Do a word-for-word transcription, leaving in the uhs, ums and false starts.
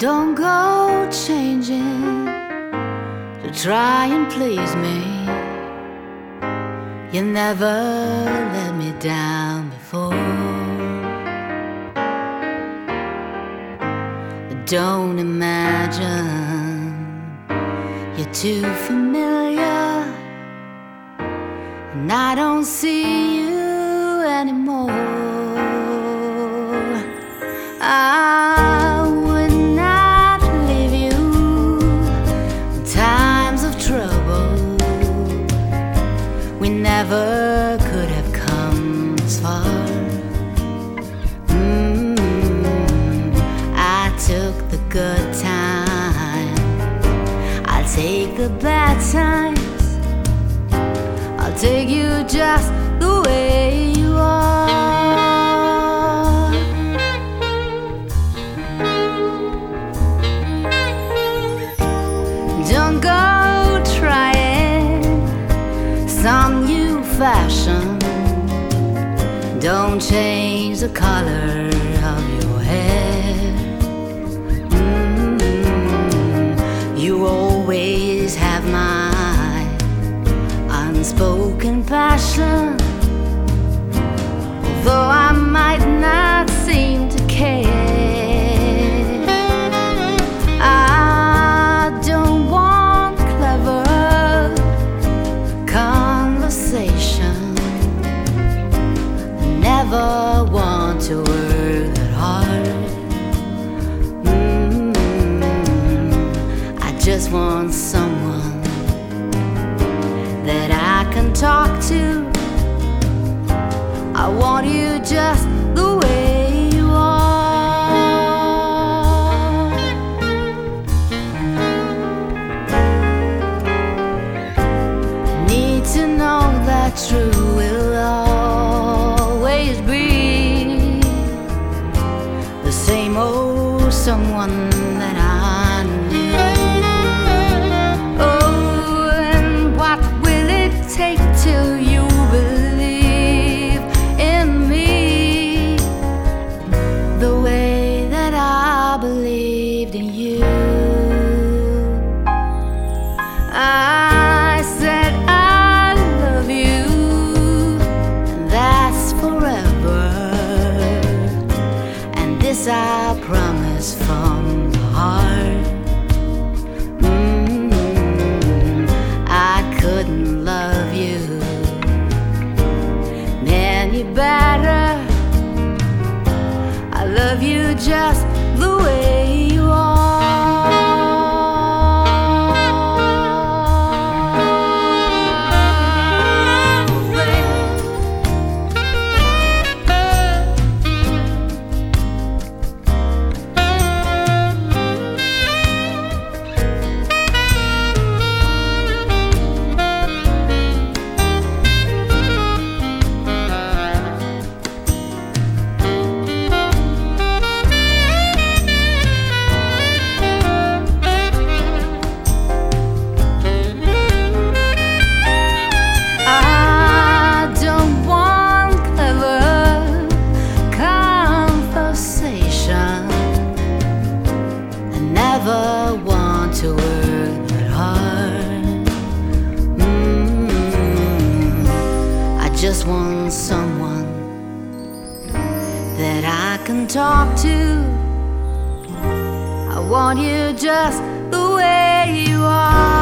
Don't go changing to try and please me. You never let me down before. Don't imagine you're too familiar, and I don't see you anymore. I would not leave you in times of trouble. We never could have come this far. mm, I took the good time, I'll take the bad times. I'll take you just the way you are. Don't go trying some new fashion. Don't change the color of your hair. mm, You always have my unspoken passion, although I might not seem to care. I don't want clever conversation, I never want to work that hard. mm, I just want someone that I can talk to. I want you just the way you are. Need to know that true will always be the same old someone that I knew. Oh, and what will it take till you believe in me the way that I believed in you? I said I love you, and that's forever, and this I promise from the heart. mm, I couldn't love you any better. I love you just the way you are. Never want to work that hard. mm, I just want someone that I can talk to. I want you just the way you are.